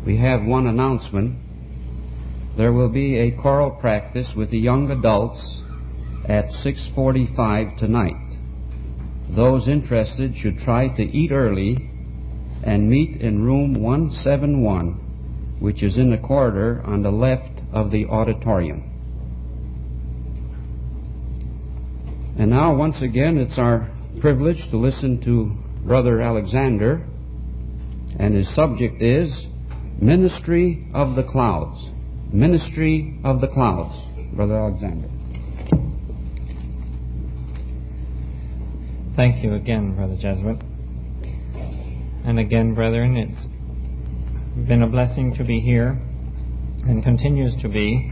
we have one announcement. There will be a choral practice with the young adults at 6:45 tonight. Those interested should try to eat early and meet in room 171, which is in the corridor on the left of the auditorium. And now, once again, it's our privilege to listen to Brother Alexander, and his subject is Ministry of the Clouds. Ministry of the Clouds. Brother Alexander. Thank you again, Brother Jesuit. And again, brethren, it's been a blessing to be here and continues to be.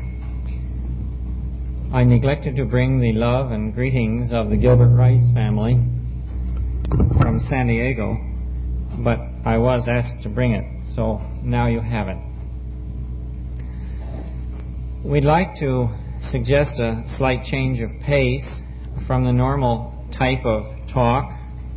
I neglected to bring the love and greetings of the Gilbert Rice family from San Diego, but I was asked to bring it, so now you have it. We'd like to suggest a slight change of pace from the normal type of talk.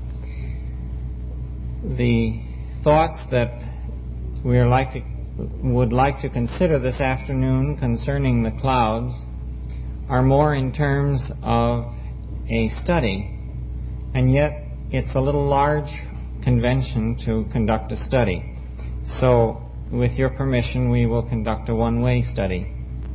The thoughts that we would like to consider this afternoon concerning the clouds are more in terms of a study, and yet it's a little large convention to conduct a study. So, with your permission, we will conduct a one-way study.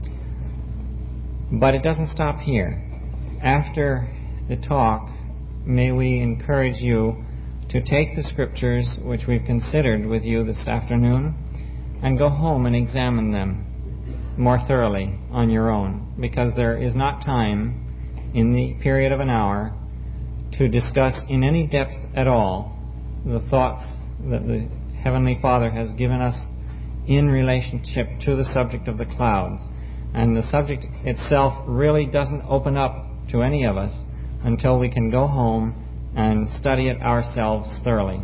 But it doesn't stop here. After the talk, may we encourage you to take the scriptures which we've considered with you this afternoon and go home and examine them more thoroughly on your own, because there is not time in the period of an hour to discuss in any depth at all the thoughts that the Heavenly Father has given us in relationship to the subject of the clouds. And the subject itself really doesn't open up to any of us until we can go home and study it ourselves thoroughly.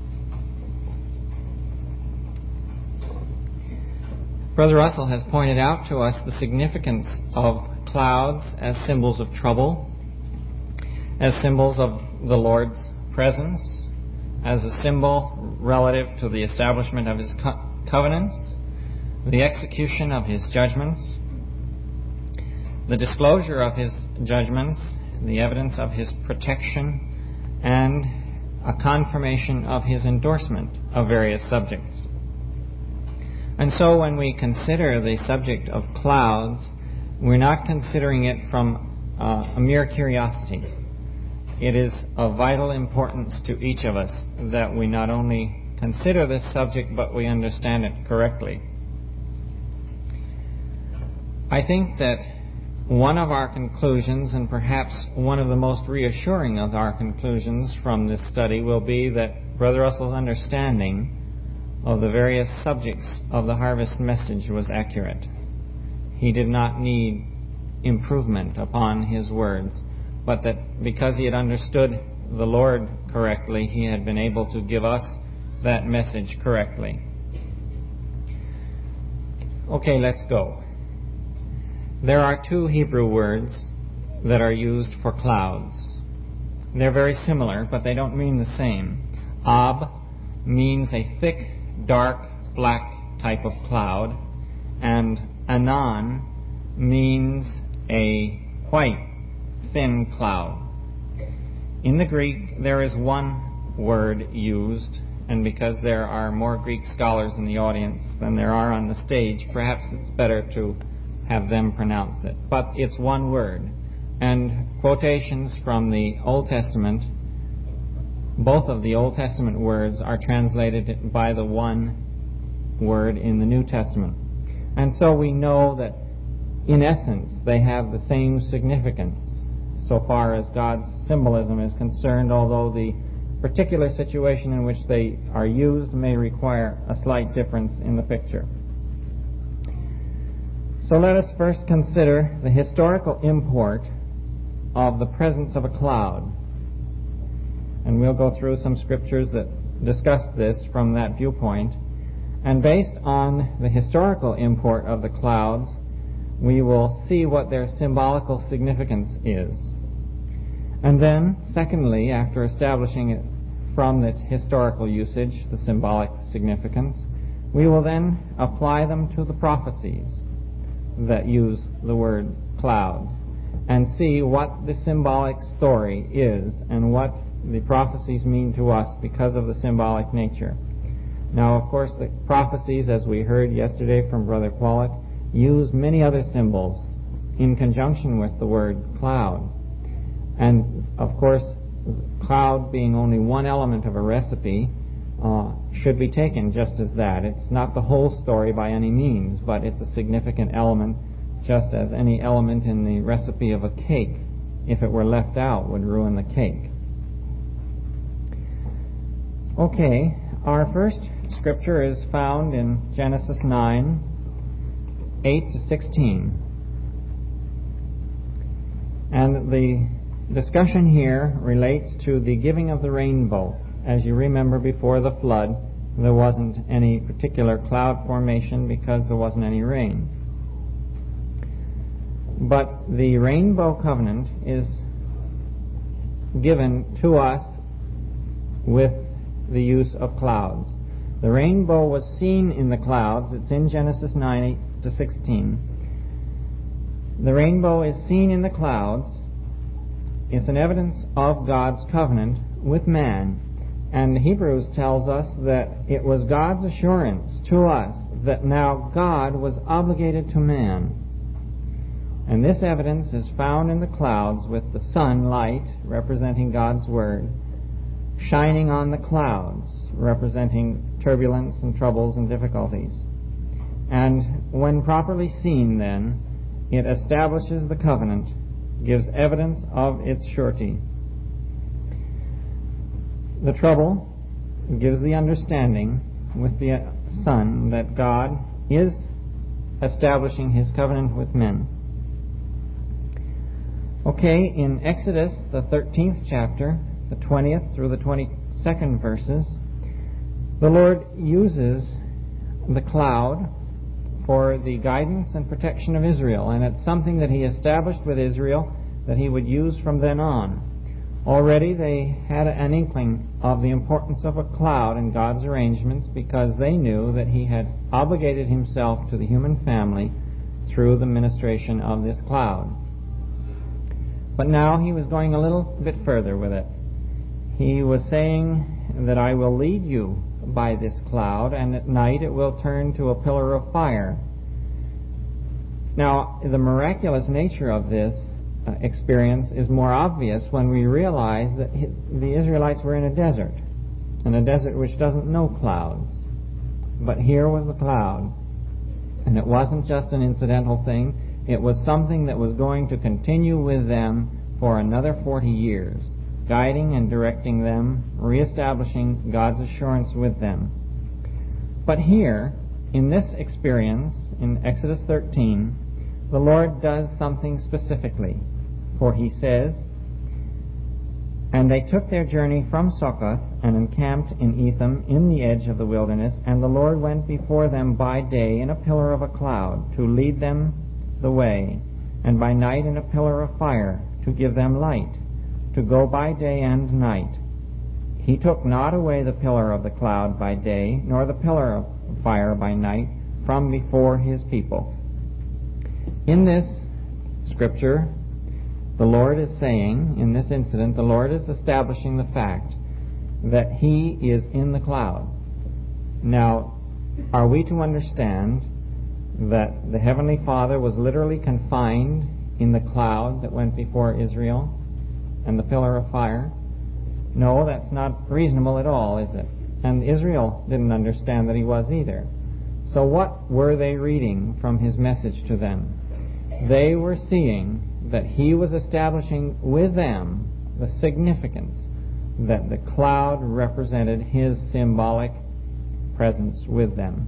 Brother Russell has pointed out to us the significance of clouds as symbols of trouble, as symbols of the Lord's presence, as a symbol relative to the establishment of His covenants, the execution of His judgments, the disclosure of His judgments, the evidence of His protection, and a confirmation of His endorsement of various subjects. And so when we consider the subject of clouds, we're not considering it from a mere curiosity. It is of vital importance to each of us that we not only consider this subject, but we understand it correctly. I think that one of our conclusions, and perhaps one of the most reassuring of our conclusions from this study, will be that Brother Russell's understanding of the various subjects of the harvest message was accurate. He did not need improvement upon his words, but that because he had understood the Lord correctly, he had been able to give us that message correctly. Okay, let's go. There are two Hebrew words that are used for clouds. They're very similar, but they don't mean the same. Ab means a thick, dark, black type of cloud, and Anan means a white, thin cloud. In the Greek, there is one word used, and because there are more Greek scholars in the audience than there are on the stage, perhaps it's better to have them pronounce it. But it's one word. And quotations from the Old Testament, both of the Old Testament words are translated by the one word in the New Testament. And so we know that, in essence, they have the same significance so far as God's symbolism is concerned, although the particular situation in which they are used may require a slight difference in the picture. So let us first consider the historical import of the presence of a cloud. And we'll go through some scriptures that discuss this from that viewpoint. And based on the historical import of the clouds, we will see what their symbolical significance is. And then, secondly, after establishing it from this historical usage, the symbolic significance, We will then apply them to the prophecies that use the word clouds and see what the symbolic story is and what the prophecies mean to us because of the symbolic nature. Now, of course, the prophecies, as we heard yesterday from Brother Pollock, use many other symbols in conjunction with the word cloud. And, of course, cloud being only one element of a recipe should be taken just as that. It's not the whole story by any means, but it's a significant element, just as any element in the recipe of a cake, if it were left out, would ruin the cake. Okay, our first scripture is found in Genesis 9, 8 to 16. And the discussion here relates to the giving of the rainbow. As you remember, before the flood, there wasn't any particular cloud formation because there wasn't any rain. But the rainbow covenant is given to us with the use of clouds. The rainbow was seen in the clouds. It's in Genesis 9, 8 to 16. The rainbow is seen in the clouds. It's an evidence of God's covenant with man. And Hebrews tells us that it was God's assurance to us that now God was obligated to man. And this evidence is found in the clouds with the sun, light, representing God's Word, shining on the clouds, representing turbulence and troubles and difficulties. And when properly seen, then, it establishes the covenant, gives evidence of its surety. The trouble gives the understanding with the sun that God is establishing His covenant with men. Okay, in Exodus, the 13th chapter, the 20th through the 22nd verses, the Lord uses the cloud for the guidance and protection of Israel, and it's something that He established with Israel that He would use from then on. Already they had an inkling of the importance of a cloud in God's arrangements because they knew that He had obligated Himself to the human family through the ministration of this cloud. But now He was going a little bit further with it. He was saying that I will lead you by this cloud, and at night it will turn to a pillar of fire. Now, the miraculous nature of this experience is more obvious when we realize that the Israelites were in a desert which doesn't know clouds. But here was the cloud, and it wasn't just an incidental thing. It was something that was going to continue with them for another 40 years, guiding and directing them, reestablishing God's assurance with them. But here, in this experience, in Exodus 13, the Lord does something specifically. For He says, And they took their journey from Succoth and encamped in Etham in the edge of the wilderness, and the Lord went before them by day in a pillar of a cloud to lead them the way, and by night in a pillar of fire to give them light, to go by day and night. He took not away the pillar of the cloud by day, nor the pillar of fire by night, from before His people. In this scripture, the Lord is saying, in this incident, the Lord is establishing the fact that He is in the cloud. Now, are we to understand that the Heavenly Father was literally confined in the cloud that went before Israel and the pillar of fire? No, that's not reasonable at all, is it? And Israel didn't understand that He was either. So what were they reading from His message to them? They were seeing that He was establishing with them the significance that the cloud represented His symbolic presence with them.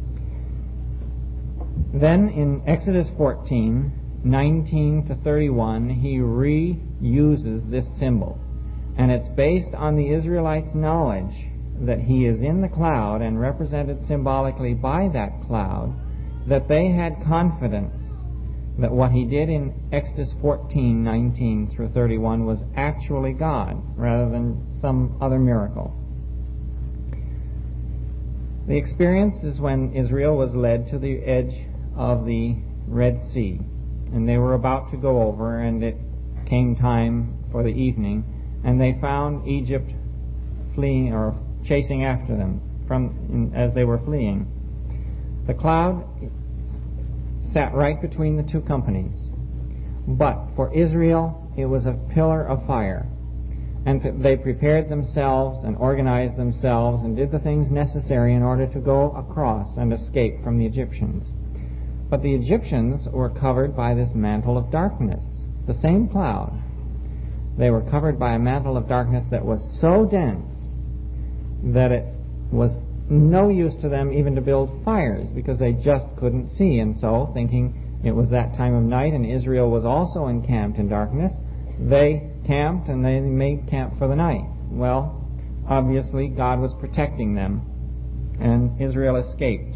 Then in Exodus 14, 19 to 31, He reuses this symbol. And it's based on the Israelites' knowledge that He is in the cloud and represented symbolically by that cloud, that they had confidence that what He did in Exodus 14, 19 through 31 was actually God rather than some other miracle. The experience is when Israel was led to the edge of the Red Sea, and they were about to go over, and it came time for the evening, and they found Egypt fleeing or chasing after them as they were fleeing. The cloud sat right between the two companies, but for Israel it was a pillar of fire, and they prepared themselves and organized themselves and did the things necessary in order to go across and escape from the Egyptians. But the Egyptians were covered by this mantle of darkness, the same cloud. They were covered by a mantle of darkness that was so dense that it was no use to them even to build fires, because they just couldn't see. And so, thinking it was that time of night and Israel was also encamped in darkness, they camped and they made camp for the night. Well, obviously God was protecting them, and Israel escaped.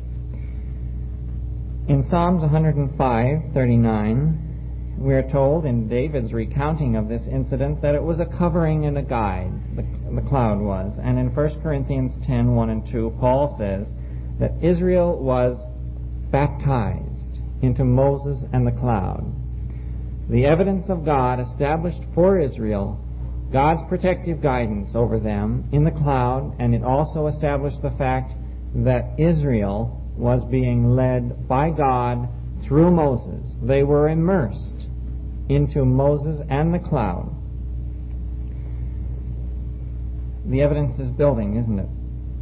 In Psalms 105:39, we are told in David's recounting of this incident that it was a covering and a guide, the cloud was. And in 1 Corinthians 10:1 and 2, Paul says that Israel was baptized into Moses and the cloud. The evidence of God established for Israel God's protective guidance over them in the cloud, and it also established the fact that Israel was being led by God through Moses. They were immersed into Moses and the cloud. The evidence is building, isn't it?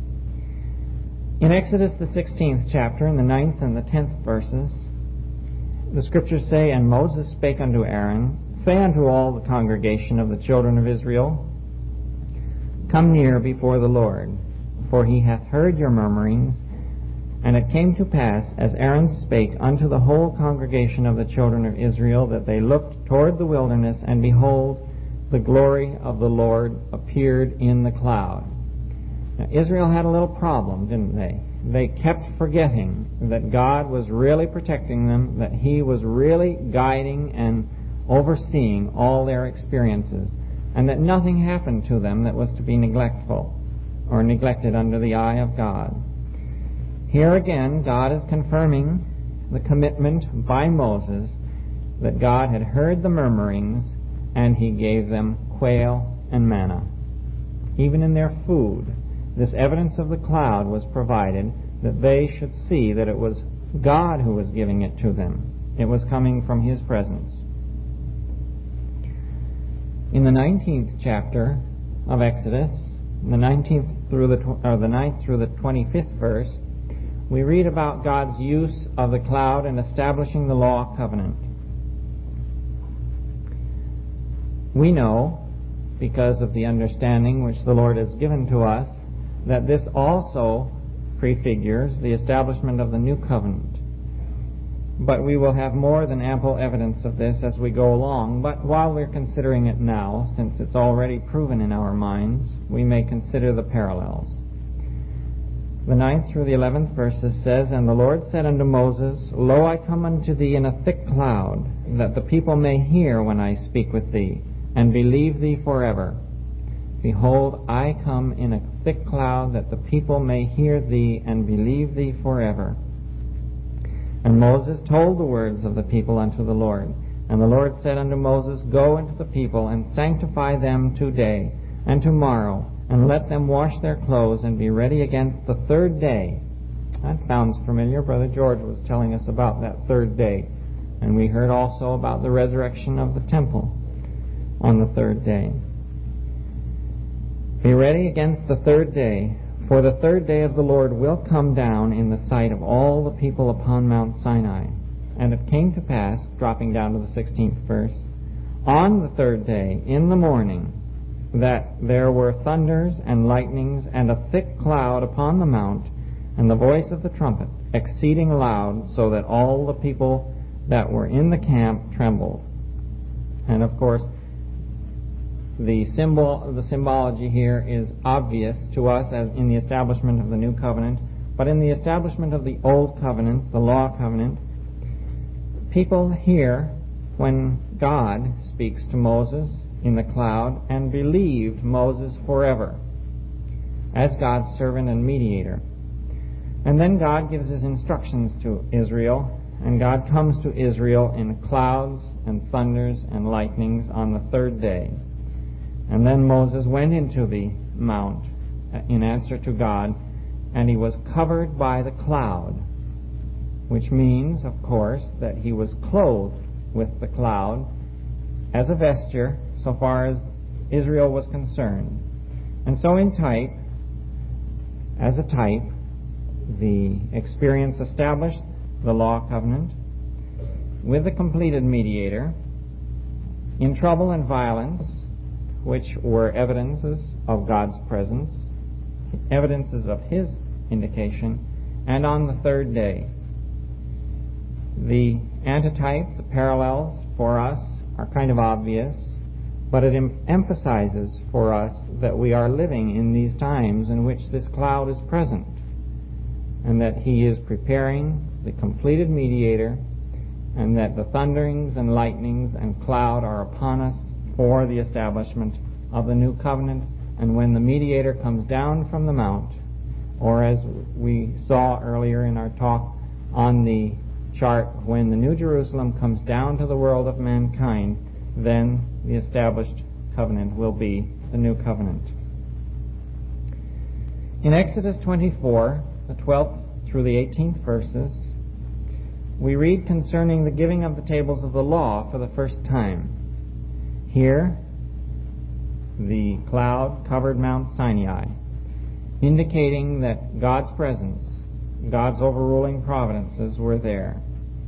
In Exodus, the 16th chapter, in the 9th and the 10th verses, the Scriptures say, "And Moses spake unto Aaron, Say unto all the congregation of the children of Israel, Come near before the Lord, for he hath heard your murmurings. And it came to pass, as Aaron spake unto the whole congregation of the children of Israel, that they looked toward the wilderness, and behold, the glory of the Lord appeared in the cloud." Now, Israel had a little problem, didn't they? They kept forgetting that God was really protecting them, that He was really guiding and overseeing all their experiences, and that nothing happened to them that was to be neglectful or neglected under the eye of God. Here again, God is confirming the commitment by Moses that God had heard the murmurings, and He gave them quail and manna. Even in their food, this evidence of the cloud was provided that they should see that it was God who was giving it to them. It was coming from His presence. In the 19th chapter of Exodus, the 9th through the 25th verse, we read about God's use of the cloud in establishing the law covenant. We know, because of the understanding which the Lord has given to us, that this also prefigures the establishment of the new covenant. But we will have more than ample evidence of this as we go along. But while we're considering it now, since it's already proven in our minds, we may consider the parallels. The 9th through the 11th verses says, "And the Lord said unto Moses, Lo, I come unto thee in a thick cloud, that the people may hear when I speak with thee, and believe thee forever. Behold, I come in a thick cloud, that the people may hear thee, and believe thee forever." And Moses told the words of the people unto the Lord. And the Lord said unto Moses, Go unto the people, and sanctify them today and tomorrow, and let them wash their clothes, and be ready against the third day. That sounds familiar. Brother George was telling us about that third day. And we heard also about the resurrection of the temple on the third day. Be ready against the third day, for the third day of the Lord will come down in the sight of all the people upon Mount Sinai. And it came to pass, dropping down to the 16th verse, on the third day, in the morning, that there were thunders and lightnings and a thick cloud upon the mount, and the voice of the trumpet exceeding loud, so that all the people that were in the camp trembled. And of course, the symbology here is obvious to us as in the establishment of the new covenant, but in the establishment of the old covenant, the law covenant, people hear when God speaks to Moses in the cloud, and believed Moses forever as God's servant and mediator. And then God gives his instructions to Israel, and God comes to Israel in clouds and thunders and lightnings on the third day. And then Moses went into the mount in answer to God, and he was covered by the cloud, which means, of course, that he was clothed with the cloud as a vesture so far as Israel was concerned. And so in type, as a type, the experience established the law covenant with the completed mediator in trouble and violence, which were evidences of God's presence, evidences of his indication, and on the third day. The antitype, the parallels for us are kind of obvious, but it emphasizes for us that we are living in these times in which this cloud is present, and that he is preparing the completed mediator, and that the thunderings and lightnings and cloud are upon us for the establishment of the new covenant. And when the mediator comes down from the mount, or as we saw earlier in our talk on the chart, when the New Jerusalem comes down to the world of mankind, then the established covenant will be the new covenant. In Exodus 24, the 12th through the 18th verses, we read concerning the giving of the tables of the law for the first time. Here, the cloud covered Mount Sinai, indicating that God's presence, God's overruling providences were there.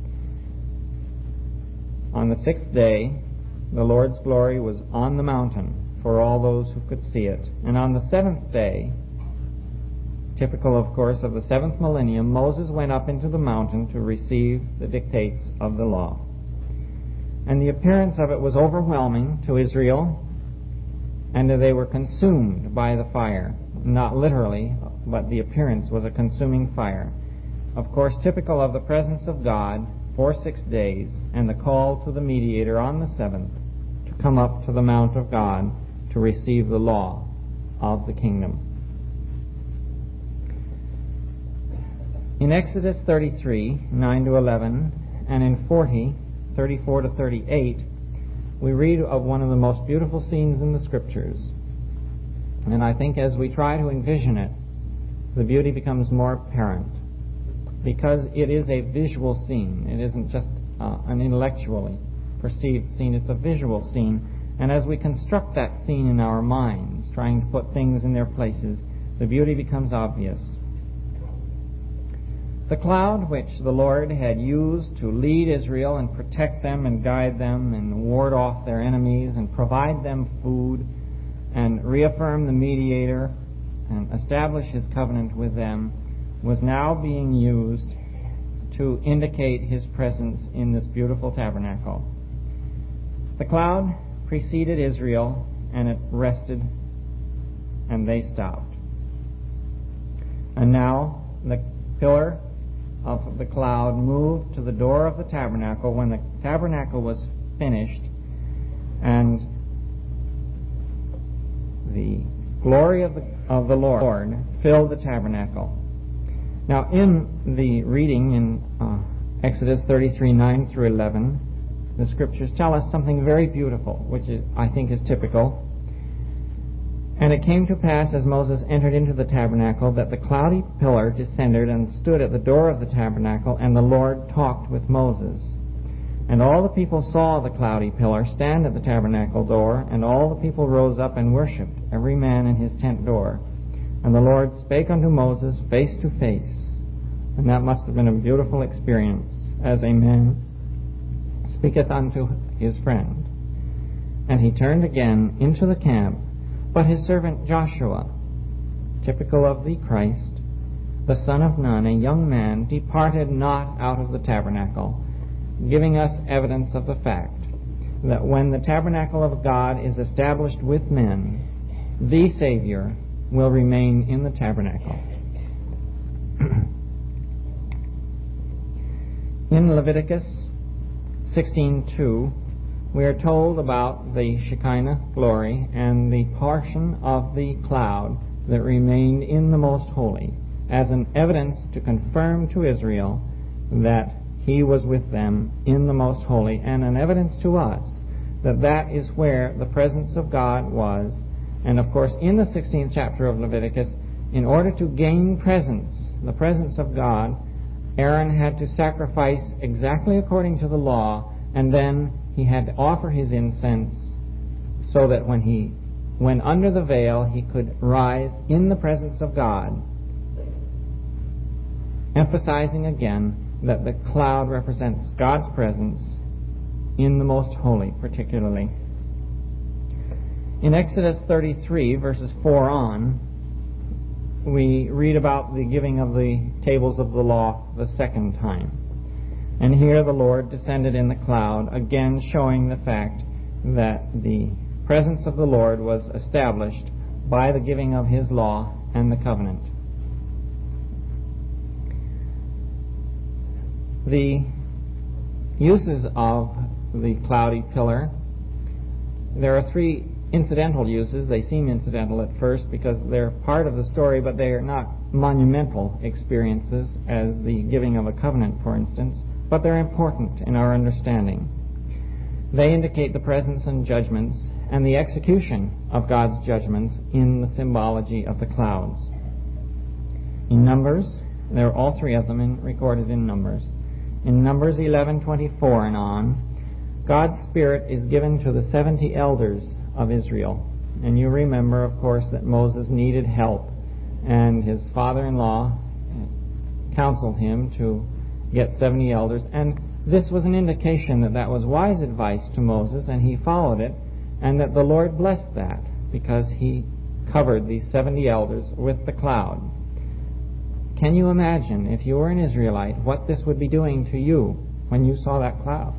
On the sixth day, the Lord's glory was on the mountain for all those who could see it. And on the seventh day, typical, of course, of the seventh millennium, Moses went up into the mountain to receive the dictates of the law. And the appearance of it was overwhelming to Israel, and they were consumed by the fire. Not literally, but the appearance was a consuming fire. Of course, typical of the presence of God for 6 days, and the call to the mediator on the seventh to come up to the mount of God to receive the law of the kingdom. In Exodus 33, 9 to 11, and in 40, 34 to 38, we read of one of the most beautiful scenes in the Scriptures. And I think as we try to envision it, the beauty becomes more apparent, because it is a visual scene. It isn't just an intellectually perceived scene, it's a visual scene. And as we construct that scene in our minds, trying to put things in their places, the beauty becomes obvious. The cloud which the Lord had used to lead Israel and protect them and guide them and ward off their enemies and provide them food and reaffirm the mediator and establish his covenant with them was now being used to indicate his presence in this beautiful tabernacle. The cloud preceded Israel, and it rested, and they stopped. And now the pillar of the cloud moved to the door of the tabernacle when the tabernacle was finished, and the glory of the Lord filled the tabernacle. Now, in the reading in Exodus 33, 9 through 11, the Scriptures tell us something very beautiful, which I think is typical. And it came to pass, as Moses entered into the tabernacle, that the cloudy pillar descended and stood at the door of the tabernacle, and the Lord talked with Moses. And all the people saw the cloudy pillar stand at the tabernacle door, and all the people rose up and worshipped, every man in his tent door. And the Lord spake unto Moses face to face. And that must have been a beautiful experience, as a man speaketh unto his friend. And he turned again into the camp, but his servant Joshua, typical of the Christ, the son of Nun, a young man, departed not out of the tabernacle, giving us evidence of the fact that when the tabernacle of God is established with men, the Savior will remain in the tabernacle. In Leviticus 16:2, we are told about the Shekinah glory and the portion of the cloud that remained in the Most Holy, as an evidence to confirm to Israel that he was with them in the most holy, and an evidence to us that that is where the presence of God was. And of course, in the 16th chapter of Leviticus, in order to gain the presence of God, Aaron had to sacrifice exactly according to the law, and then he had to offer his incense so that when he went under the veil, he could rise in the presence of God, emphasizing again that the cloud represents God's presence in the most holy, particularly. In Exodus 33, verses 4 on, we read about the giving of the tables of the law the second time. And here the Lord descended in the cloud, again showing the fact that the presence of the Lord was established by the giving of his law and the covenant. The uses of the cloudy pillar, there are three incidental uses. They seem incidental at first because they're part of the story, but they are not monumental experiences as the giving of a covenant, for instance, but they're important in our understanding. They indicate the presence and judgments and the execution of God's judgments in the symbology of the clouds. In Numbers, there are all three of them recorded in Numbers. In Numbers 11:24 and on, God's Spirit is given to the 70 elders of Israel. And you remember, of course, that Moses needed help, and his father-in-law counseled him to get 70 elders, and this was an indication that that was wise advice to Moses, and he followed it, and that the Lord blessed that because he covered these 70 elders with the cloud. Can you imagine, if you were an Israelite, what this would be doing to you when you saw that cloud?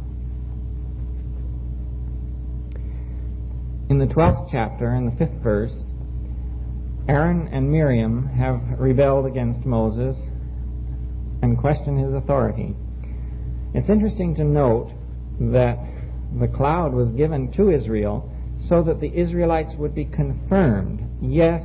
In the 12th chapter, in the 5th verse, Aaron and Miriam have rebelled against Moses and questioned his authority. It's interesting to note that the cloud was given to Israel so that the Israelites would be confirmed. Yes,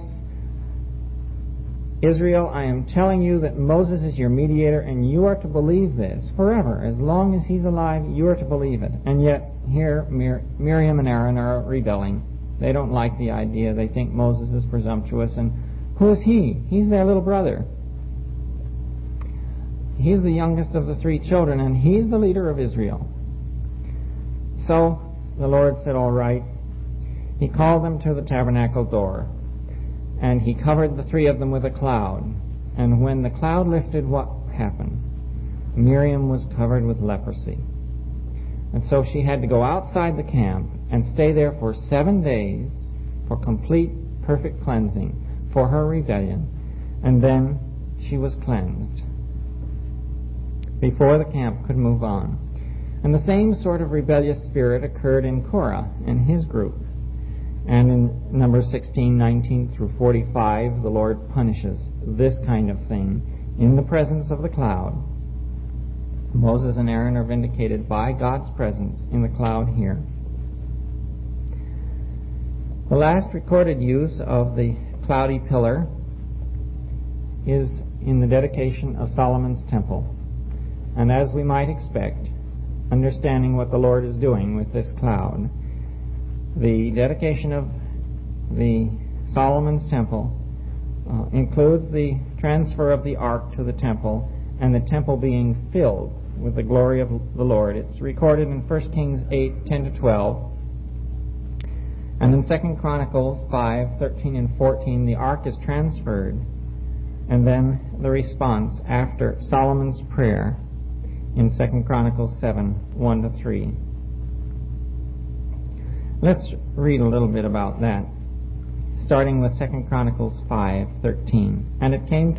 Israel, I am telling you that Moses is your mediator, and you are to believe this forever. As long as he's alive, you are to believe it. And yet, here, Miriam and Aaron are rebelling. They don't like the idea. They think Moses is presumptuous. And who is he? He's their little brother. He's the youngest of the three children, and he's the leader of Israel. So the Lord said, all right. He called them to the tabernacle door, and he covered the three of them with a cloud. And when the cloud lifted, what happened? Miriam was covered with leprosy. And so she had to go outside the camp and stay there for 7 days for complete, perfect cleansing for her rebellion. And then she was cleansed before the camp could move on. And the same sort of rebellious spirit occurred in Korah and his group. And in Numbers 16:19 through 45, the Lord punishes this kind of thing in the presence of the cloud. Moses and Aaron are vindicated by God's presence in the cloud here. The last recorded use of the cloudy pillar is in the dedication of Solomon's temple. And as we might expect, understanding what the Lord is doing with this cloud, the dedication of the Solomon's temple includes the transfer of the ark to the temple and the temple being filled with the glory of the Lord. It's recorded in 1 Kings 8:10-12. And in 2 Chronicles 5:13 and 14, the ark is transferred, and then the response after Solomon's prayer in 2 Chronicles 7:1-3. Let's read a little bit about that, starting with 2 Chronicles 5:13. And it came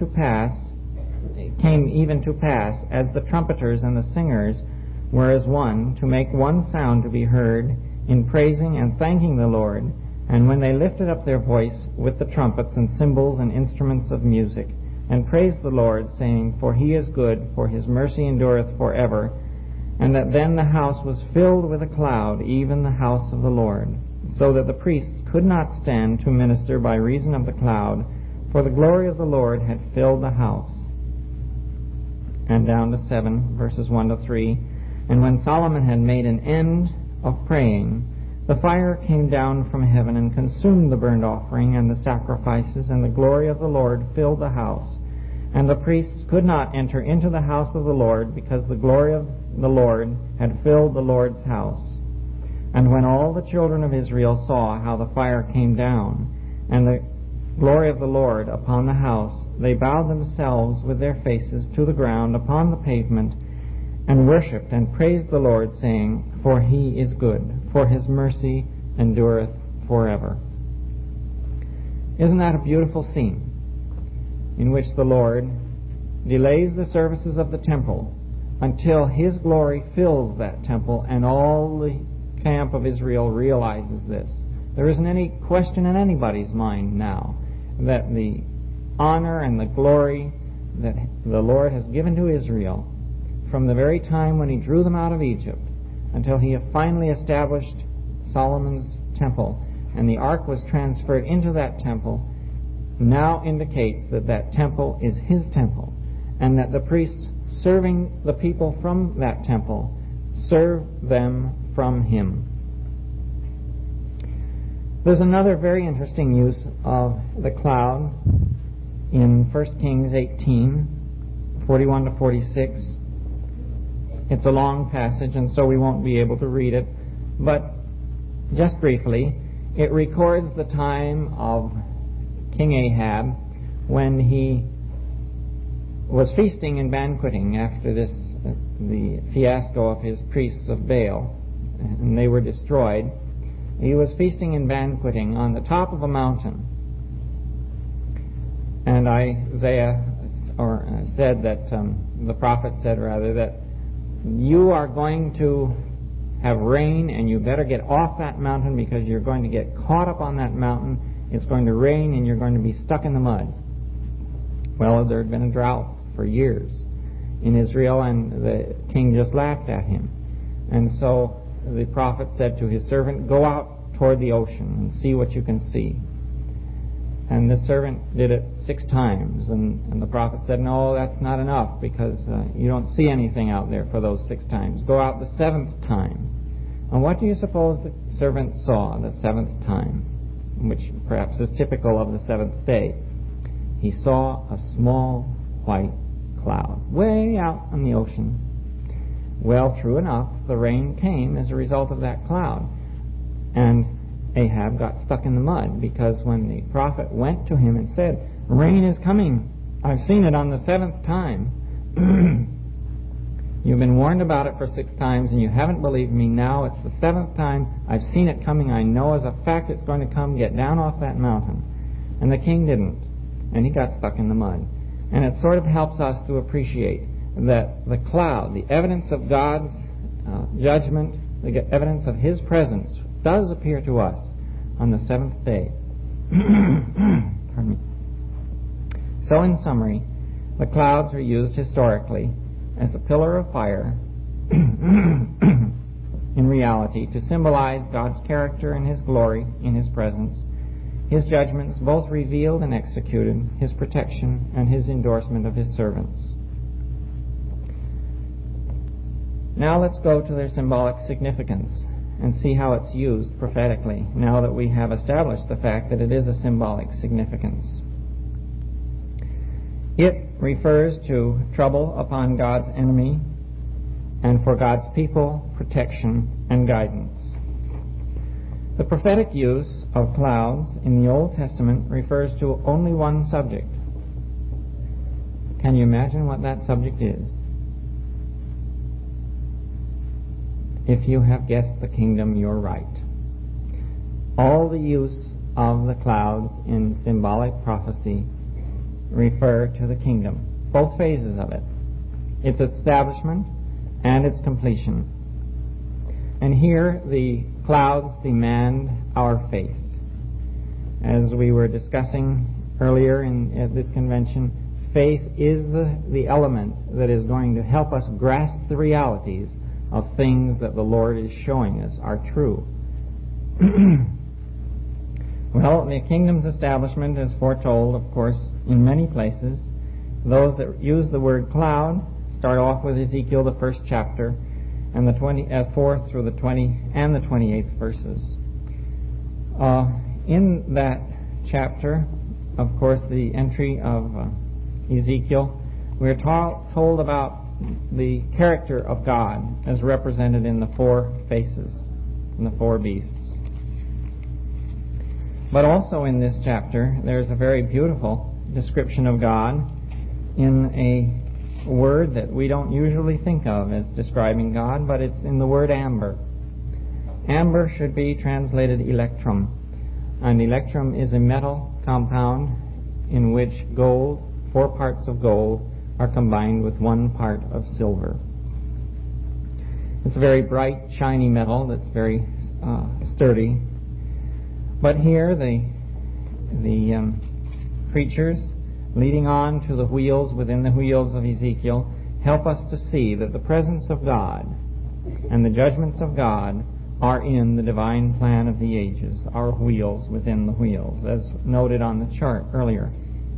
even to pass, as the trumpeters and the singers were as one, to make one sound to be heard in praising and thanking the Lord, and when they lifted up their voice with the trumpets and cymbals and instruments of music, and praised the Lord, saying, For he is good, for his mercy endureth forever, and that then the house was filled with a cloud, even the house of the Lord, so that the priests could not stand to minister by reason of the cloud, For the glory of the Lord had filled the house. And down to 7, verses 1 to 3. And when Solomon had made an end of praying, the fire came down from heaven and consumed the burnt offering and the sacrifices, and the glory of the Lord filled the house. And the priests could not enter into the house of the Lord, because the glory of the Lord had filled the Lord's house. And when all the children of Israel saw how the fire came down, and the glory of the Lord upon the house, they bowed themselves with their faces to the ground upon the pavement, and worshipped and praised the Lord, saying, For he is good, for his mercy endureth forever. Isn't that a beautiful scene, in which the Lord delays the services of the temple until his glory fills that temple, and all the camp of Israel realizes this? There isn't any question in anybody's mind now that the honor and the glory that the Lord has given to Israel from the very time when he drew them out of Egypt until he finally established Solomon's temple and the ark was transferred into that temple, now indicates that that temple is his temple, and that the priests serving the people from that temple serve them from him. There's another very interesting use of the cloud in 1 Kings 18, 41 to 46. It's a long passage, and so we won't be able to read it, but just briefly, it records the time of King Ahab when he was feasting and banqueting after the fiasco of his priests of Baal, and they were destroyed. He was feasting and banqueting on the top of a mountain. And Isaiah said that, the prophet said rather, that you are going to have rain and you better get off that mountain because you're going to get caught up on that mountain. It's going to rain and you're going to be stuck in the mud. Well, there had been a drought for years in Israel, and the king just laughed at him. And so the prophet said to his servant, go out toward the ocean and see what you can see. And the servant did it 6 times, and the prophet said, no, that's not enough, because you don't see anything out there for those 6 times. Go out the 7th time. And what do you suppose the servant saw the 7th time, which perhaps is typical of the 7th day? He saw a small white cloud way out on the ocean. Well, true enough, the rain came as a result of that cloud. And Ahab got stuck in the mud, because when the prophet went to him and said, rain is coming, I've seen it on the 7th time. You've been warned about it for 6 times and you haven't believed me. Now it's the 7th time. I've seen it coming. I know as a fact it's going to come. Get down off that mountain. And the king didn't. And he got stuck in the mud. And it sort of helps us to appreciate that the cloud, the evidence of God's judgment, the evidence of his presence, does appear to us on the 7th day. Pardon me. So in summary, the clouds are used historically as a pillar of fire in reality to symbolize God's character and his glory in his presence, his judgments both revealed and executed, his protection and his endorsement of his servants. Now let's go to their symbolic significance and see how it's used prophetically, now that we have established the fact that it is a symbolic significance. It refers to trouble upon God's enemy and for God's people, protection and guidance. The prophetic use of clouds in the Old Testament refers to only one subject. Can you imagine what that subject is? If you have guessed the kingdom, you're right. All the use of the clouds in symbolic prophecy refer to the kingdom, both phases of it, its establishment and its completion. And here the clouds demand our faith. As we were discussing earlier at this convention, faith is the element that is going to help us grasp the realities of things that the Lord is showing us are true. Well, the kingdom's establishment is foretold, of course, in many places. Those that use the word cloud start off with Ezekiel, the first chapter, and the 4th through the 20 and the 28th verses. In that chapter, of course, the entry of Ezekiel, we're told about the character of God as represented in the 4 faces, in the 4 beasts. But also in this chapter, there's a very beautiful description of God in a word that we don't usually think of as describing God, but it's in the word amber. Amber should be translated electrum, and electrum is a metal compound in which 4 parts of gold are combined with 1 part of silver. It's a very bright, shiny metal that's very sturdy. But here the creatures leading on to the wheels within the wheels of Ezekiel help us to see that the presence of God and the judgments of God are in the divine plan of the ages, our wheels within the wheels, as noted on the chart earlier.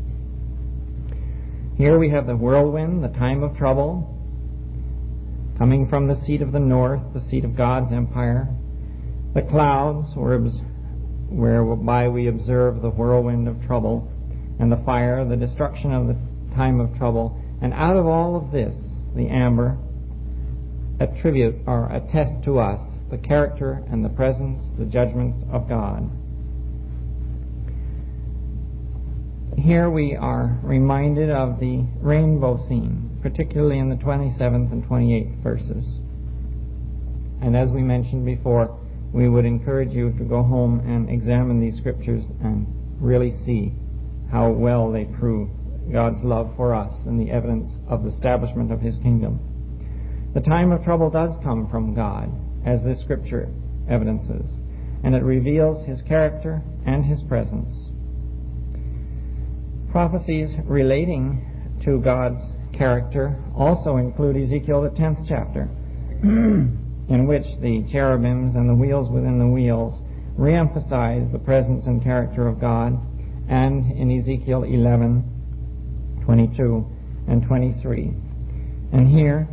Here we have the whirlwind, the time of trouble, coming from the seat of the north, the seat of God's empire. The clouds, whereby we observe the whirlwind of trouble, and the fire, the destruction of the time of trouble. And out of all of this, the amber attribute or attest to us the character and the presence, the judgments of God. Here we are reminded of the rainbow scene, particularly in the 27th and 28th verses. And as we mentioned before, we would encourage you to go home and examine these scriptures and really see how well they prove God's love for us and the evidence of the establishment of His kingdom. The time of trouble does come from God, as this scripture evidences, and it reveals His character and His presence. Prophecies relating to God's character also include Ezekiel, the 10th chapter, in which the cherubims and the wheels within the wheels re-emphasize the presence and character of God, and in Ezekiel 11, 22, and 23. And here,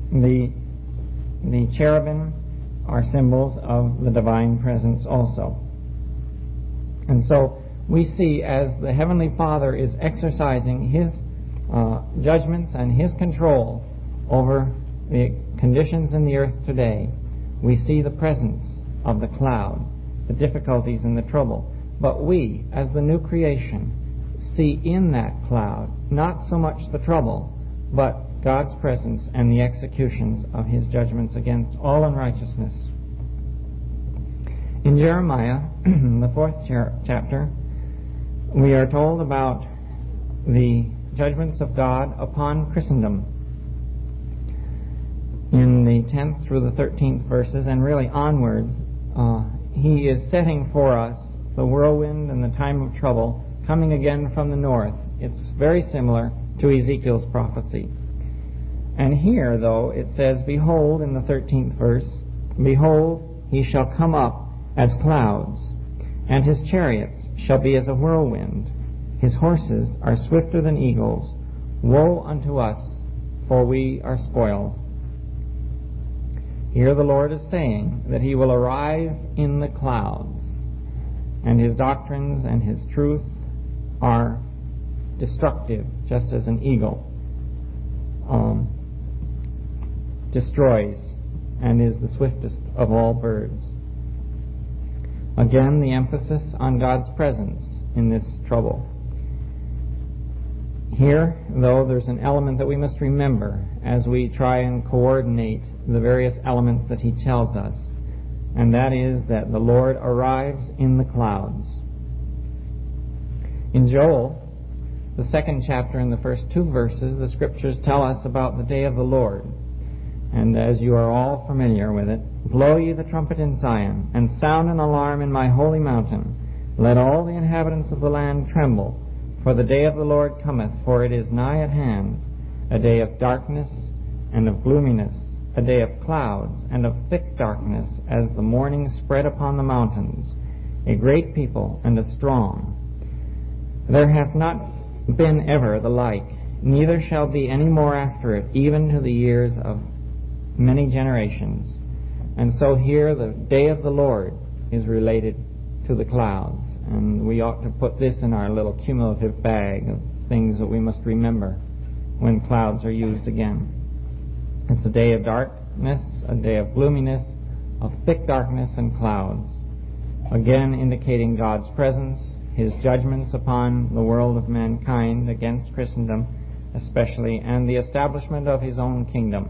the cherubim are symbols of the divine presence also. And so we see as the Heavenly Father is exercising His judgments and His control over the conditions in the earth today, we see the presence of the cloud, the difficulties and the trouble. But we, as the new creation, see in that cloud not so much the trouble, but God's presence and the executions of His judgments against all unrighteousness. In Jeremiah, the 4th chapter, we are told about the judgments of God upon Christendom. In the 10th through the 13th verses, and really onwards, He is setting for us the whirlwind and the time of trouble coming again from the north. It's very similar to Ezekiel's prophecy. And here, though, it says, "Behold," in the 13th verse, "Behold, He shall come up as clouds, and His chariots shall be as a whirlwind. His horses are swifter than eagles. Woe unto us, for we are spoiled." Here the Lord is saying that He will arrive in the clouds, and His doctrines and His truth are destructive, just as an eagle destroys and is the swiftest of all birds. Again, the emphasis on God's presence in this trouble. Here, though, there's an element that we must remember as we try and coordinate the various elements that He tells us, and that is that the Lord arrives in the clouds. In Joel, the 2nd chapter and the first 2 verses, the scriptures tell us about the day of the Lord. And as you are all familiar with it, "Blow ye the trumpet in Zion, and sound an alarm in my holy mountain. Let all the inhabitants of the land tremble, for the day of the Lord cometh, for it is nigh at hand, a day of darkness and of gloominess, a day of clouds and of thick darkness, as the morning spread upon the mountains. a great people and a strong. There hath not been ever the like, neither shall be any more after it, even to the years of many generations. And so here the day of the Lord is related to the clouds, and we ought to put this in our little cumulative bag of things that we must remember when clouds are used again. It's a day of darkness, a day of gloominess, of thick darkness and clouds, again indicating God's presence, His judgments upon the world of mankind, against Christendom especially, and the establishment of His own kingdom.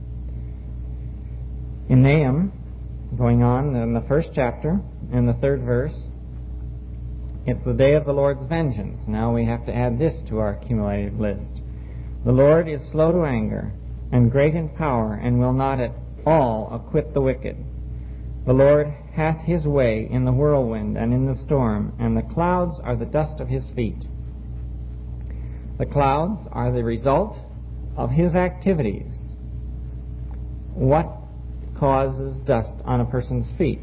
In Nahum, going on in the first chapter, in the 3rd verse, it's the day of the Lord's vengeance. Now we have to add this to our cumulative list. The Lord is slow to anger, and great in power, and will not at all acquit the wicked. The Lord hath His way in the whirlwind and in the storm, and the clouds are the dust of His feet. The clouds are the result of His activities. What causes dust on a person's feet?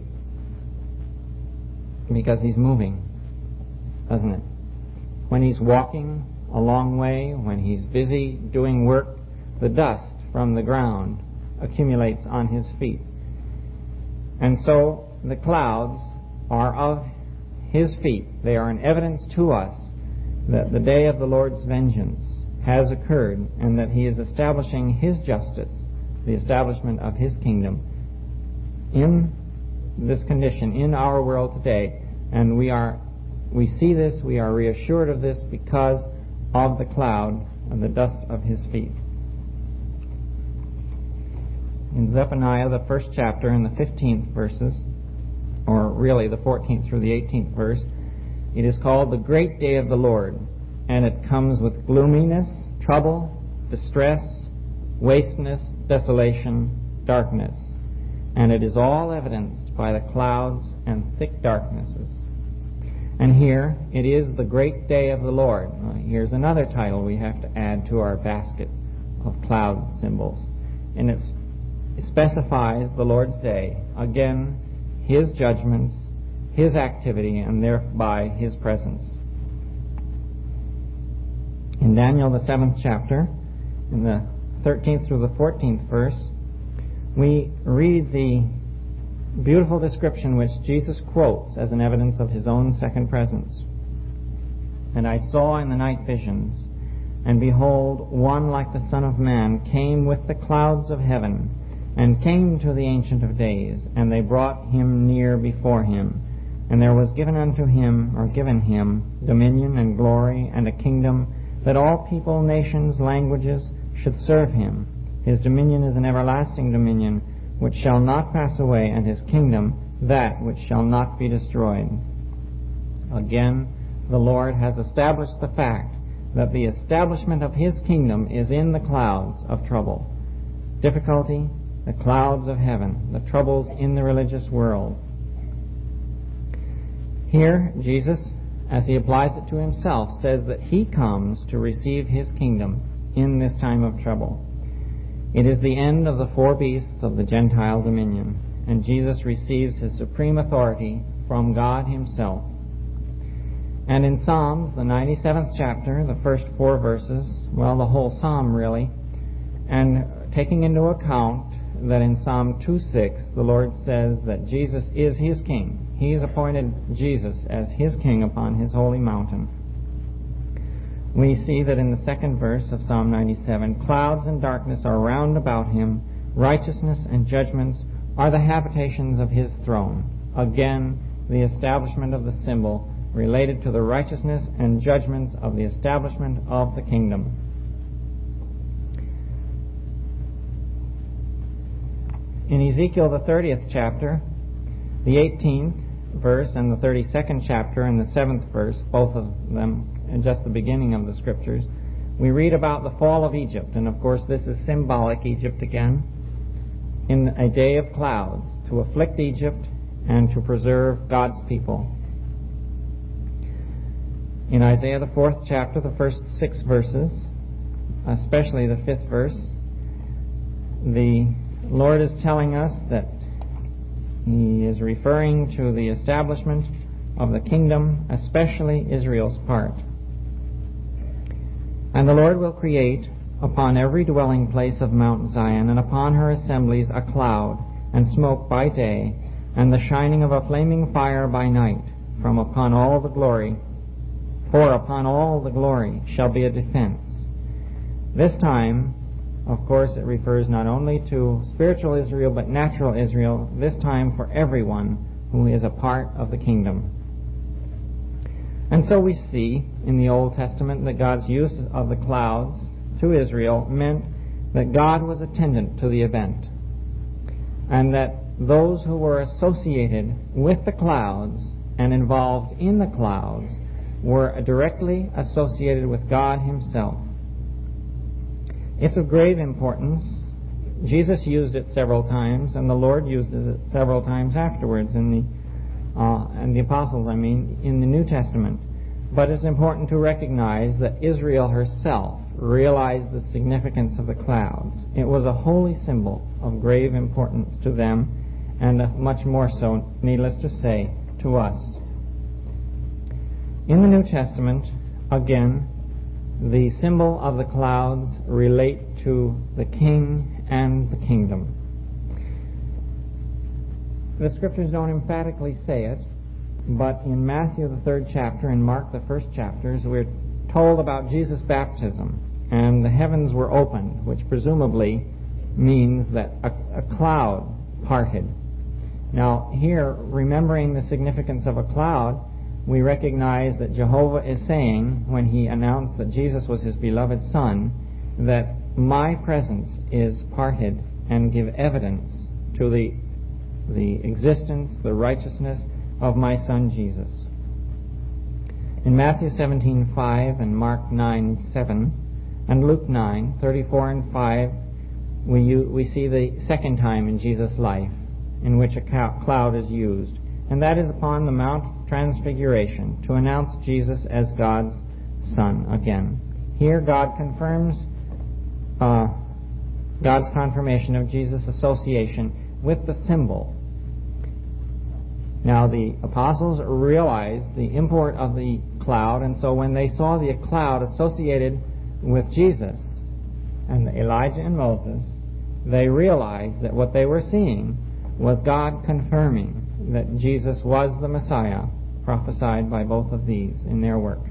Because he's moving, doesn't it? When he's walking a long way, when he's busy doing work, the dust from the ground accumulates on his feet. And so the clouds are of His feet. They are an evidence to us that the day of the Lord's vengeance has occurred, and that He is establishing His justice, the establishment of His kingdom in this condition in our world today. And we see this, we are reassured of this because of the cloud and the dust of His feet. In Zephaniah, the 1st chapter, and the 15th verses, or really the 14th through the 18th verse, it is called the great day of the Lord, and it comes with gloominess, trouble, distress, wasteness, desolation, darkness, and it is all evidenced by the clouds and thick darknesses. And here it is the great day of the Lord. Here's another title we have to add to our basket of cloud symbols, and it specifies the Lord's day. Again, His judgments, His activity, and thereby His presence. In Daniel, the 7th chapter, in the 13th through the 14th verse, we read the beautiful description which Jesus quotes as an evidence of His own second presence. And I saw in the night visions, and behold, one like the Son of Man came with the clouds of heaven, and came to the Ancient of Days, and they brought Him near before Him. And there was given him, dominion and glory and a kingdom, that all people, nations, languages should serve Him. His dominion is an everlasting dominion, which shall not pass away, and His kingdom that which shall not be destroyed. Again, the Lord has established the fact that the establishment of His kingdom is in the clouds of trouble, difficulty, the clouds of heaven, the troubles in the religious world. Here, Jesus, as He applies it to Himself, says that He comes to receive His kingdom in this time of trouble. It is the end of the 4 beasts of the Gentile dominion, and Jesus receives His supreme authority from God Himself. And in Psalms, the 97th chapter, the first 4 verses, well, the whole psalm really, and taking into account that in Psalm 2:6 the Lord says that Jesus is His King. He's appointed Jesus as His King upon His holy mountain. We see that in the 2nd verse of Psalm 97, clouds and darkness are round about Him, righteousness and judgments are the habitations of His throne. Again, the establishment of the symbol related to the righteousness and judgments of the establishment of the kingdom. In Ezekiel, the 30th chapter, the 18th verse, and the 32nd chapter and the 7th verse, both of them in just the beginning of the Scriptures, we read about the fall of Egypt. And of course this is symbolic, Egypt again, in a day of clouds, to afflict Egypt and to preserve God's people. In Isaiah, the 4th chapter, the first 6 verses, especially the 5th verse, the Lord is telling us that He is referring to the establishment of the kingdom, especially Israel's part. And the Lord will create upon every dwelling place of Mount Zion, and upon her assemblies, a cloud, and smoke by day, and the shining of a flaming fire by night, from upon all the glory. For upon all the glory shall be a defense. This time, of course, it refers not only to spiritual Israel, but natural Israel, this time for everyone who is a part of the kingdom. And so we see in the Old Testament that God's use of the clouds to Israel meant that God was attendant to the event, and that those who were associated with the clouds and involved in the clouds were directly associated with God himself. It's of grave importance. Jesus used it several times, and the Lord used it several times afterwards and the apostles, in the New Testament. But it's important to recognize that Israel herself realized the significance of the clouds. It was a holy symbol of grave importance to them, and much more so, needless to say, to us. In the New Testament, again, the symbol of the clouds relate to the king and the kingdom. The scriptures don't emphatically say it, but in Matthew the 3rd chapter and Mark the 1st chapters, we're told about Jesus' baptism, and the heavens were opened, which presumably means that a cloud parted. Now here, remembering the significance of a cloud, we recognize that Jehovah is saying, when he announced that Jesus was his beloved Son, that my presence is parted and give evidence to the existence, the righteousness of my Son Jesus. In Matthew 17:5 and Mark 9:7 and Luke 9:34 and 5, we see the second time in Jesus' life in which a cloud is used, and that is upon the Mount Transfiguration, to announce Jesus as God's Son again. Here God confirms God's confirmation of Jesus' association with the symbol. Now the apostles realized the import of the cloud, and so when they saw the cloud associated with Jesus and Elijah and Moses, they realized that what they were seeing was God confirming that Jesus was the Messiah, prophesied by both of these in their work.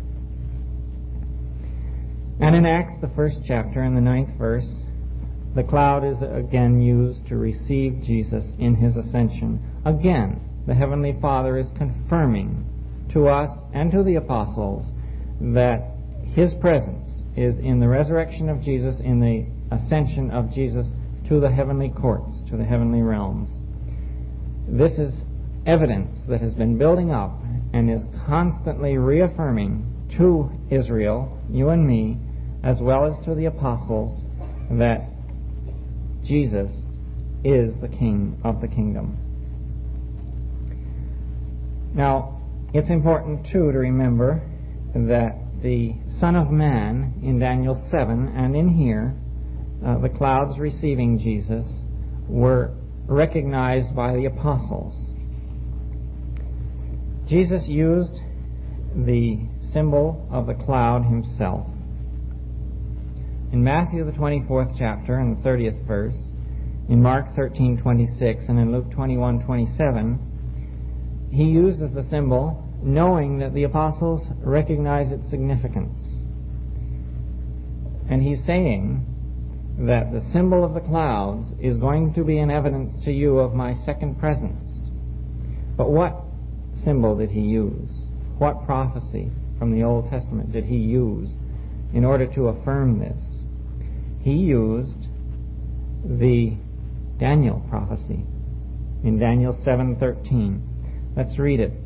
And in Acts, the 1st chapter and the 9th verse, the cloud is again used to receive Jesus in his ascension. Again, the Heavenly Father is confirming to us and to the apostles that his presence is in the resurrection of Jesus, in the ascension of Jesus to the heavenly courts, to the heavenly realms. This is evidence that has been building up and is constantly reaffirming to Israel, you and me, as well as to the apostles, that Jesus is the King of the kingdom. Now, it's important, too, to remember that the Son of Man in Daniel 7 and in here, the clouds receiving Jesus, were recognized by the apostles. Jesus used the symbol of the cloud himself. In Matthew the 24th chapter and the 30th verse, in Mark 13:26 and in Luke 21:27, he uses the symbol knowing that the apostles recognize its significance. And he's saying that the symbol of the clouds is going to be an evidence to you of my second presence. But what symbol did he use? What prophecy from the Old Testament did he use in order to affirm this? He used the Daniel prophecy in Daniel 7:13. Let's read it.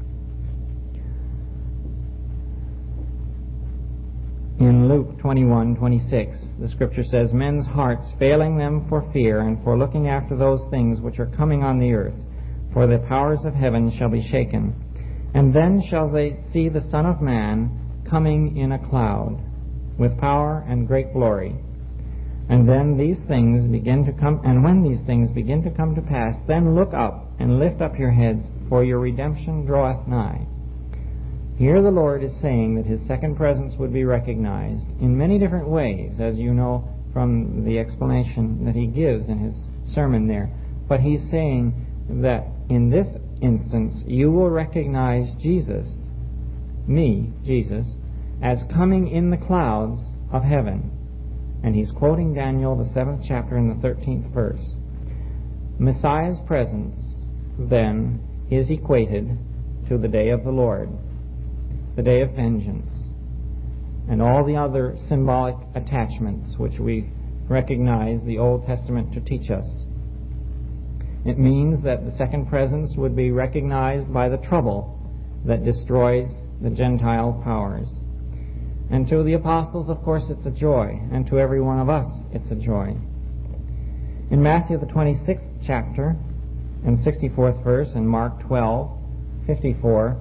In Luke 21:26, the scripture says, "Men's hearts failing them for fear and for looking after those things which are coming on the earth, for the powers of heaven shall be shaken. And then shall they see the Son of Man coming in a cloud, with power and great glory. And then these things begin to come, and when these things begin to come to pass, then look up and lift up your heads, for your redemption draweth nigh." Here the Lord is saying that His second presence would be recognized in many different ways, as you know from the explanation that He gives in His sermon there. But He's saying that in this instance, you will recognize Jesus, me, Jesus, as coming in the clouds of heaven. And He's quoting Daniel, the 7th chapter and the 13th verse. Messiah's presence, then, is equated to the day of the Lord, the day of vengeance, and all the other symbolic attachments which we recognize the Old Testament to teach us. It means that the second presence would be recognized by the trouble that destroys the Gentile powers. And to the apostles, of course, it's a joy, and to every one of us, it's a joy. In Matthew, the 26th chapter, and 64th verse, and Mark 12:54,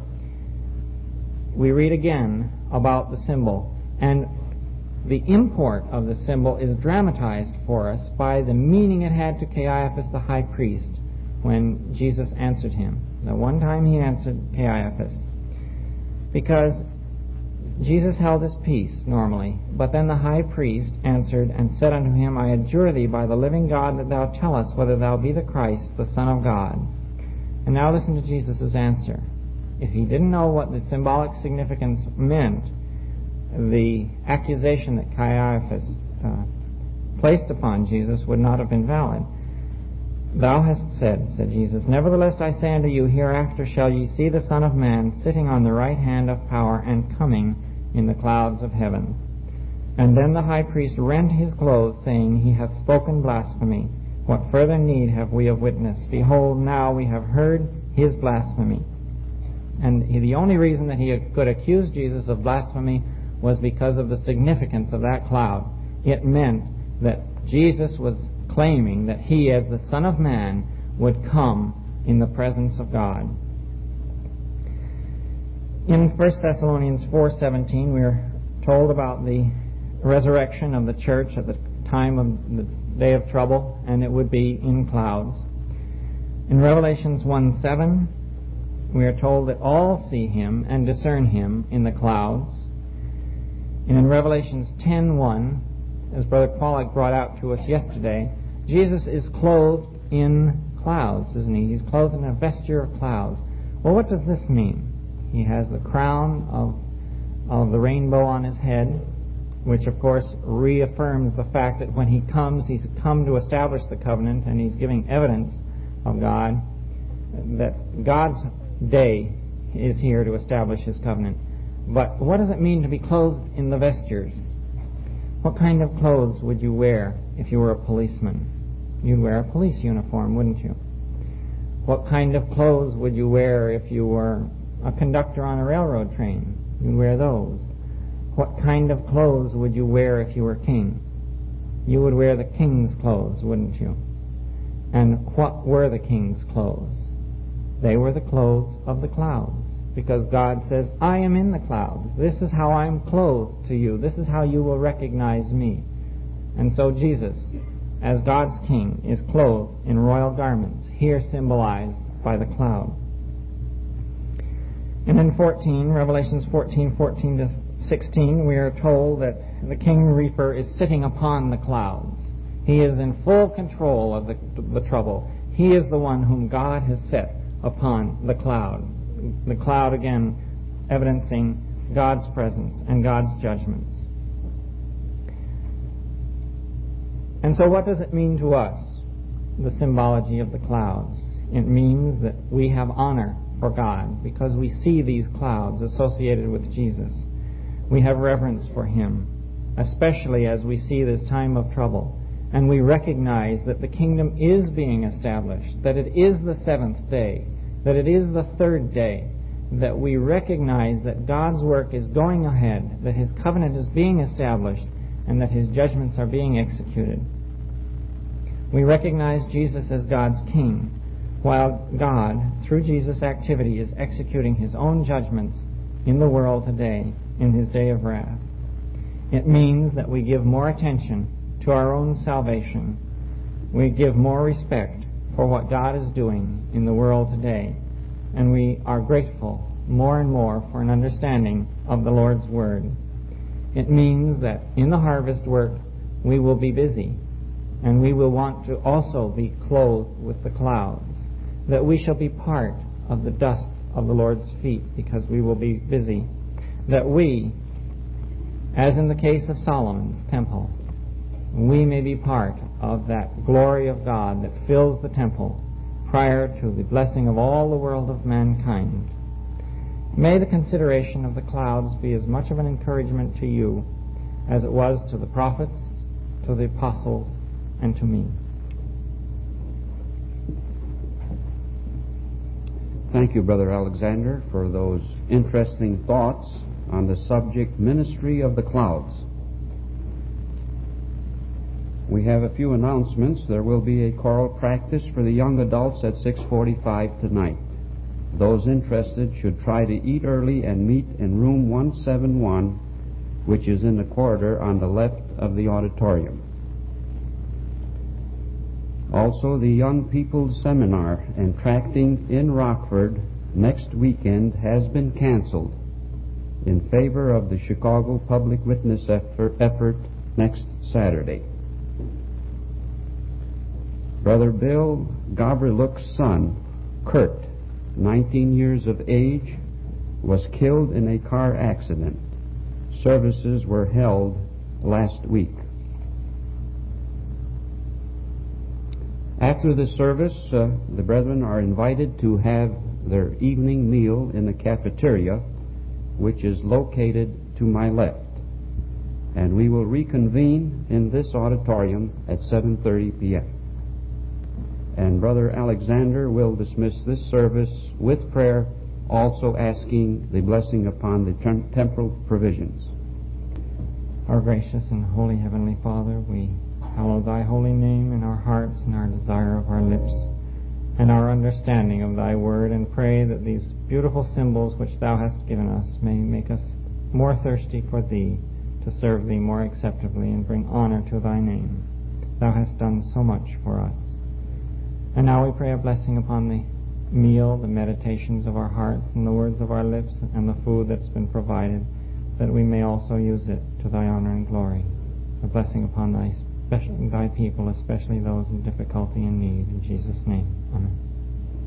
we read again about the symbol. And the import of the symbol is dramatized for us by the meaning it had to Caiaphas the high priest when Jesus answered him. The one time He answered Caiaphas. Because Jesus held His peace normally, but then the high priest answered and said unto him, I adjure thee by the living God that thou tell us whether thou be the Christ, the Son of God. And now listen to Jesus' answer. If he didn't know what the symbolic significance meant, the accusation that Caiaphas placed upon Jesus would not have been valid. Thou hast said Jesus, nevertheless I say unto you, hereafter shall ye see the Son of Man sitting on the right hand of power and coming in the clouds of heaven. And then the high priest rent his clothes, saying, He hath spoken blasphemy. What further need have we of witness? Behold, now we have heard his blasphemy. And the only reason that he could accuse Jesus of blasphemy was because of the significance of that cloud. It meant that Jesus was claiming that He, as the Son of Man, would come in the presence of God. In 1 Thessalonians 4:17, we are told about the resurrection of the church at the time of the day of trouble, and it would be in clouds. In Revelations 1:7, we are told that all see Him and discern Him in the clouds. And in Revelations 10:1, as Brother Pollack brought out to us yesterday, Jesus is clothed in clouds, isn't He? He's clothed in a vesture of clouds. Well, what does this mean? He has the crown of the rainbow on His head, which of course reaffirms the fact that when He comes, He's come to establish the covenant, and He's giving evidence of God, that God's day is here to establish His covenant. But what does it mean to be clothed in the vestures? What kind of clothes would you wear if you were a policeman? You'd wear a police uniform, wouldn't you? What kind of clothes would you wear if you were a conductor on a railroad train? You'd wear those. What kind of clothes would you wear if you were king? You would wear the king's clothes, wouldn't you? And what were the king's clothes? They were the clothes of the clouds, because God says, I am in the clouds. This is how I'm clothed to you. This is how you will recognize me. And so Jesus, as God's king, is clothed in royal garments, here symbolized by the cloud. And in Revelations 14:14 to 16, we are told that the King Reaper is sitting upon the clouds. He is in full control of the trouble. He is the one whom God has set upon the cloud. The cloud, again, evidencing God's presence and God's judgments. And so what does it mean to us, the symbology of the clouds? It means that we have honor for God because we see these clouds associated with Jesus. We have reverence for Him, especially as we see this time of trouble. And we recognize that the kingdom is being established, that it is the seventh day, that it is the third day, that we recognize that God's work is going ahead, that His covenant is being established, and that His judgments are being executed. We recognize Jesus as God's King, while God, through Jesus' activity, is executing His own judgments in the world today, in His day of wrath. It means that we give more attention to our own salvation. We give more respect for what God is doing in the world today, and we are grateful more and more for an understanding of the Lord's Word. It means that in the harvest work we will be busy, and we will want to also be clothed with the clouds, that we shall be part of the dust of the Lord's feet because we will be busy, that we, as in the case of Solomon's temple, we may be part of that glory of God that fills the temple prior to the blessing of all the world of mankind. May the consideration of the clouds be as much of an encouragement to you as it was to the prophets, to the apostles, and to me. Thank you, Brother Alexander, for those interesting thoughts on the subject, Ministry of the Clouds. We have a few announcements. There will be a choral practice for the young adults at 6:45 tonight. Those interested should try to eat early and meet in room 171, which is in the corridor on the left of the auditorium. Also, the Young People's Seminar and Tracting in Rockford next weekend has been canceled in favor of the Chicago Public Witness effort next Saturday. Brother Bill Gavriluk's son, Kurt, 19 years of age, was killed in a car accident. Services were held last week. After the service, the brethren are invited to have their evening meal in the cafeteria, which is located to my left. And we will reconvene in this auditorium at 7:30 p.m. And Brother Alexander will dismiss this service with prayer, also asking the blessing upon the temporal provisions. Our gracious and holy Heavenly Father, we hallow Thy holy name in our hearts and our desire of our lips and our understanding of Thy Word, and pray that these beautiful symbols which Thou hast given us may make us more thirsty for Thee, to serve Thee more acceptably and bring honor to Thy name. Thou hast done so much for us. And now we pray a blessing upon the meal, the meditations of our hearts, and the words of our lips, and the food that's been provided, that we may also use it to Thy honor and glory. A blessing upon Thy people, especially those in difficulty and need. In Jesus' name, amen.